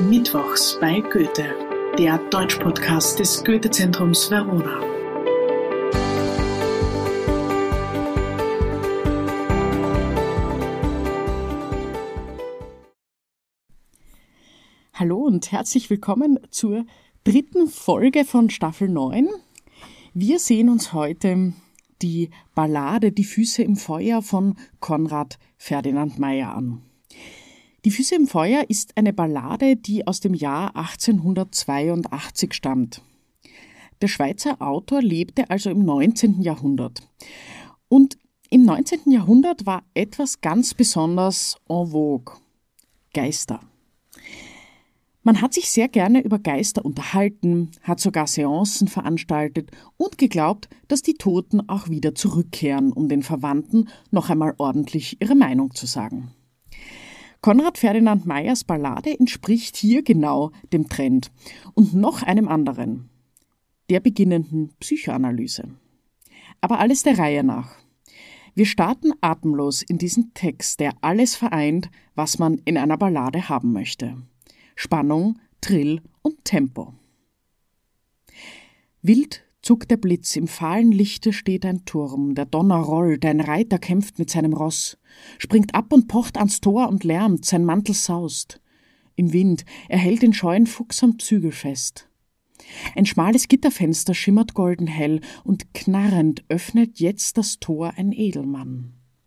Mittwochs bei Goethe, der Deutsch-Podcast des Goethe-Zentrums Verona. Hallo und herzlich willkommen zur 3. Folge von Staffel 9. Wir sehen uns heute die Ballade Die Füße im Feuer von Konrad Ferdinand Meyer an. Die Füße im Feuer ist eine Ballade, die aus dem Jahr 1882 stammt. Der Schweizer Autor lebte also im 19. Jahrhundert. Und im 19. Jahrhundert war etwas ganz besonders en vogue: Geister. Man hat sich sehr gerne über Geister unterhalten, hat sogar Seancen veranstaltet und geglaubt, dass die Toten auch wieder zurückkehren, um den Verwandten noch einmal ordentlich ihre Meinung zu sagen. Konrad Ferdinand Meyers Ballade entspricht hier genau dem Trend und noch einem anderen, der beginnenden Psychoanalyse. Aber alles der Reihe nach. Wir starten atemlos in diesen Text, der alles vereint, was man in einer Ballade haben möchte: Spannung, Trill und Tempo. Wild zuckt der Blitz, im fahlen Lichte steht ein Turm, der Donner rollt, ein Reiter kämpft mit seinem Ross, springt ab und pocht ans Tor und lärmt, sein Mantel saust. Im Wind, er hält den scheuen Fuchs am Zügel fest. Ein schmales Gitterfenster schimmert golden hell, und knarrend öffnet jetzt das Tor ein Edelmann.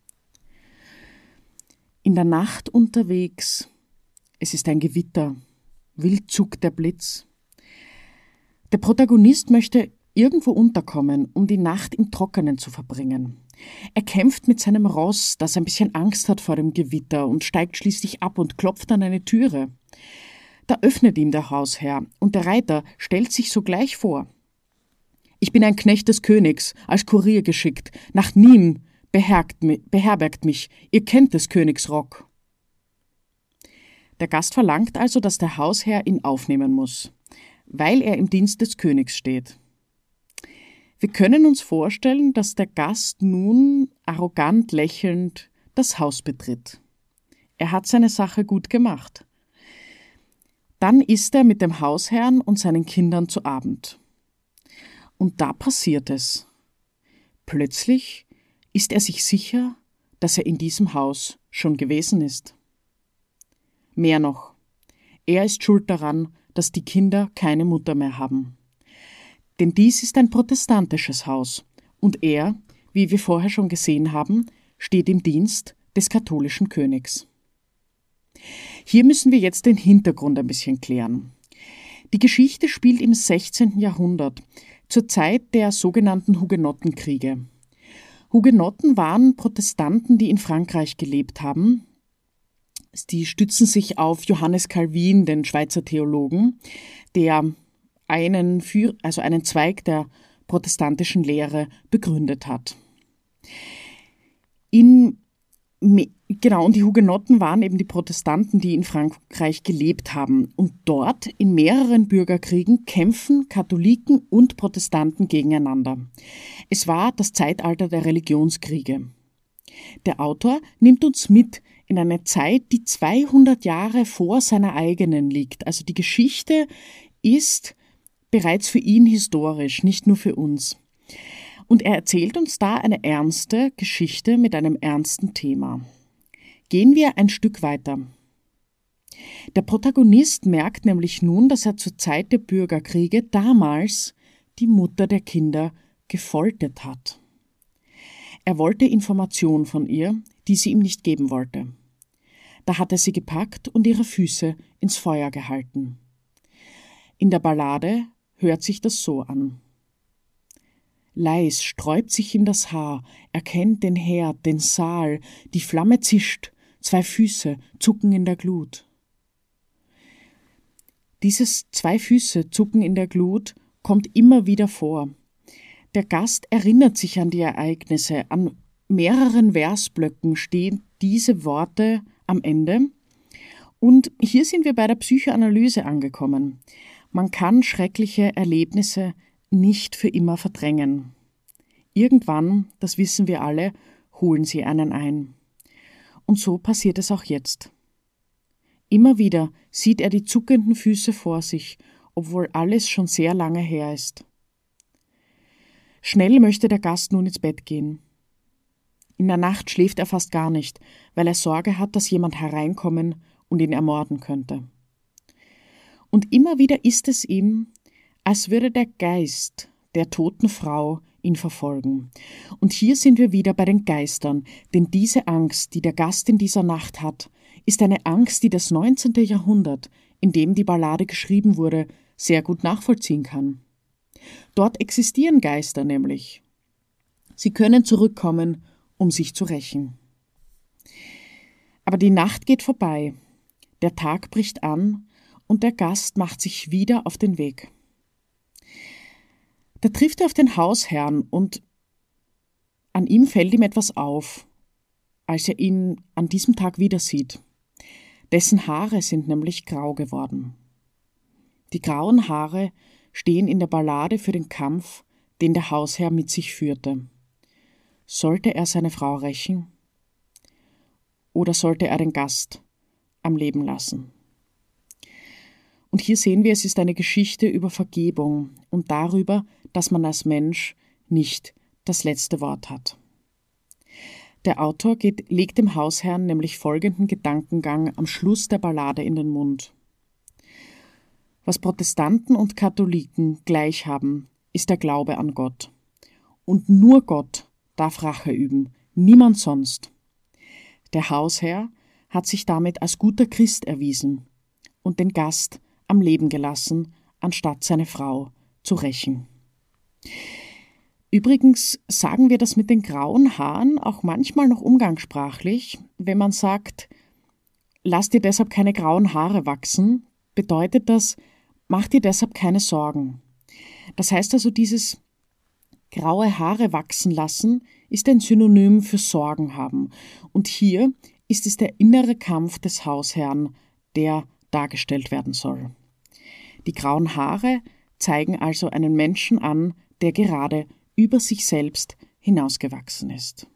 In der Nacht unterwegs, es ist ein Gewitter, wild zuckt der Blitz. Der Protagonist möchte irgendwo unterkommen, um die Nacht im Trockenen zu verbringen. Er kämpft mit seinem Ross, das ein bisschen Angst hat vor dem Gewitter, und steigt schließlich ab und klopft an eine Türe. Da öffnet ihm der Hausherr, und der Reiter stellt sich sogleich vor. »Ich bin ein Knecht des Königs, als Kurier geschickt. Nach Nîmes beherbergt mich. Ihr kennt des Königs Rock.« Der Gast verlangt also, dass der Hausherr ihn aufnehmen muss, weil er im Dienst des Königs steht. Wir können uns vorstellen, dass der Gast nun arrogant lächelnd das Haus betritt. Er hat seine Sache gut gemacht. Dann isst er mit dem Hausherrn und seinen Kindern zu Abend. Und da passiert es. Plötzlich ist er sich sicher, dass er in diesem Haus schon gewesen ist. Mehr noch, er ist schuld daran, dass die Kinder keine Mutter mehr haben. Denn dies ist ein protestantisches Haus und er, wie wir vorher schon gesehen haben, steht im Dienst des katholischen Königs. Hier müssen wir jetzt den Hintergrund ein bisschen klären. Die Geschichte spielt im 16. Jahrhundert, zur Zeit der sogenannten Hugenottenkriege. Hugenotten waren Protestanten, die in Frankreich gelebt haben. Die stützen sich auf Johannes Calvin, den Schweizer Theologen, der einen Zweig der protestantischen Lehre begründet hat. Und die Hugenotten waren eben die Protestanten, die in Frankreich gelebt haben. Und dort in mehreren Bürgerkriegen kämpfen Katholiken und Protestanten gegeneinander. Es war das Zeitalter der Religionskriege. Der Autor nimmt uns mit in eine Zeit, die 200 Jahre vor seiner eigenen liegt. Also die Geschichte ist bereits für ihn historisch, nicht nur für uns. Und er erzählt uns da eine ernste Geschichte mit einem ernsten Thema. Gehen wir ein Stück weiter. Der Protagonist merkt nämlich nun, dass er zur Zeit der Bürgerkriege damals die Mutter der Kinder gefoltert hat. Er wollte Information von ihr, die sie ihm nicht geben wollte. Da hat er sie gepackt und ihre Füße ins Feuer gehalten. In der Ballade hört sich das so an. Leis sträubt sich ihm das Haar, er kennt den Herd, den Saal, die Flamme zischt, 2 Füße zucken in der Glut. Dieses 2 Füße zucken in der Glut kommt immer wieder vor. Der Gast erinnert sich an die Ereignisse, an mehreren Versblöcken stehen diese Worte am Ende. Und hier sind wir bei der Psychoanalyse angekommen. Man kann schreckliche Erlebnisse nicht für immer verdrängen. Irgendwann, das wissen wir alle, holen sie einen ein. Und so passiert es auch jetzt. Immer wieder sieht er die zuckenden Füße vor sich, obwohl alles schon sehr lange her ist. Schnell möchte der Gast nun ins Bett gehen. In der Nacht schläft er fast gar nicht, weil er Sorge hat, dass jemand hereinkommen und ihn ermorden könnte. Und immer wieder ist es ihm, als würde der Geist der toten Frau ihn verfolgen. Und hier sind wir wieder bei den Geistern, denn diese Angst, die der Gast in dieser Nacht hat, ist eine Angst, die das 19. Jahrhundert, in dem die Ballade geschrieben wurde, sehr gut nachvollziehen kann. Dort existieren Geister nämlich. Sie können zurückkommen, um sich zu rächen. Aber die Nacht geht vorbei, der Tag bricht an und der Gast macht sich wieder auf den Weg. Da trifft er auf den Hausherrn und an ihm fällt ihm etwas auf, als er ihn an diesem Tag wieder sieht. Dessen Haare sind nämlich grau geworden. Die grauen Haare stehen in der Ballade für den Kampf, den der Hausherr mit sich führte. Sollte er seine Frau rächen? Oder sollte er den Gast am Leben lassen? Und hier sehen wir, es ist eine Geschichte über Vergebung und darüber, dass man als Mensch nicht das letzte Wort hat. Der Autor legt dem Hausherrn nämlich folgenden Gedankengang am Schluss der Ballade in den Mund. Was Protestanten und Katholiken gleich haben, ist der Glaube an Gott. Und nur Gott darf Rache üben, niemand sonst. Der Hausherr hat sich damit als guter Christ erwiesen und den Gast am Leben gelassen, anstatt seine Frau zu rächen. Übrigens sagen wir das mit den grauen Haaren auch manchmal noch umgangssprachlich. Wenn man sagt, lass dir deshalb keine grauen Haare wachsen, bedeutet das, mach dir deshalb keine Sorgen. Das heißt also, dieses graue Haare wachsen lassen ist ein Synonym für Sorgen haben. Und hier ist es der innere Kampf des Hausherrn, der dargestellt werden soll. Die grauen Haare zeigen also einen Menschen an, der gerade über sich selbst hinausgewachsen ist.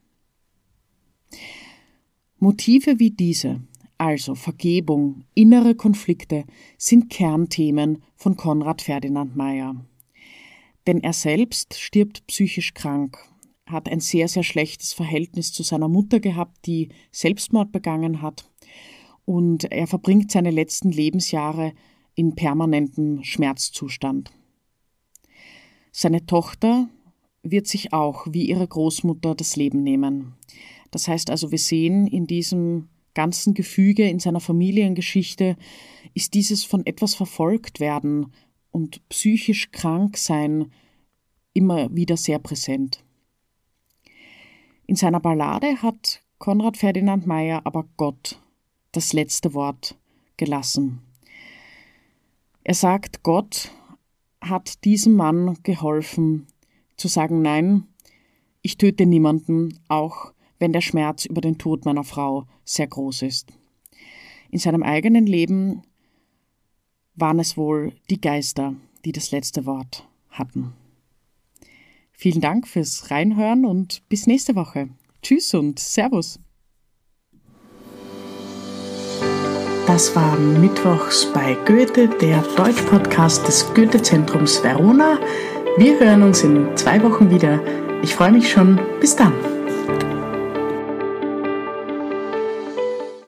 Motive wie diese, also Vergebung, innere Konflikte, sind Kernthemen von Konrad Ferdinand Meyer. Denn er selbst stirbt psychisch krank, hat ein sehr, sehr schlechtes Verhältnis zu seiner Mutter gehabt, die Selbstmord begangen hat, und er verbringt seine letzten Lebensjahre in permanentem Schmerzzustand. Seine Tochter wird sich auch wie ihre Großmutter das Leben nehmen. Das heißt also, wir sehen in diesem ganzen Gefüge, in seiner Familiengeschichte, ist dieses von etwas verfolgt werden und psychisch krank sein immer wieder sehr präsent. In seiner Ballade hat Konrad Ferdinand Meyer aber Gott das letzte Wort gelassen. Er sagt, Gott hat diesem Mann geholfen, zu sagen, nein, ich töte niemanden, auch wenn der Schmerz über den Tod meiner Frau sehr groß ist. In seinem eigenen Leben waren es wohl die Geister, die das letzte Wort hatten. Vielen Dank fürs Reinhören und bis nächste Woche. Tschüss und Servus. Das war Mittwochs bei Goethe, der Deutsch-Podcast des Goethe-Zentrums Verona. Wir hören uns in 2 Wochen wieder. Ich freue mich schon. Bis dann.